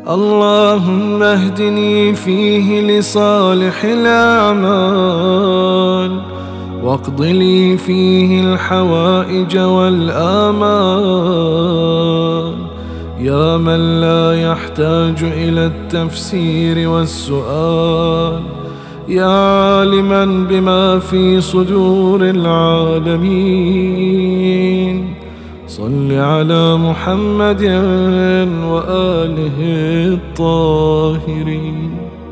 اللهم اهدني فيه لصالح الأعمال، واقض لي فيه الحوائج والآمال، يا من لا يحتاج إلى التفسير والسؤال، يا عالما بما في صدور العالمين. صل على محمد وآله الطاهرين.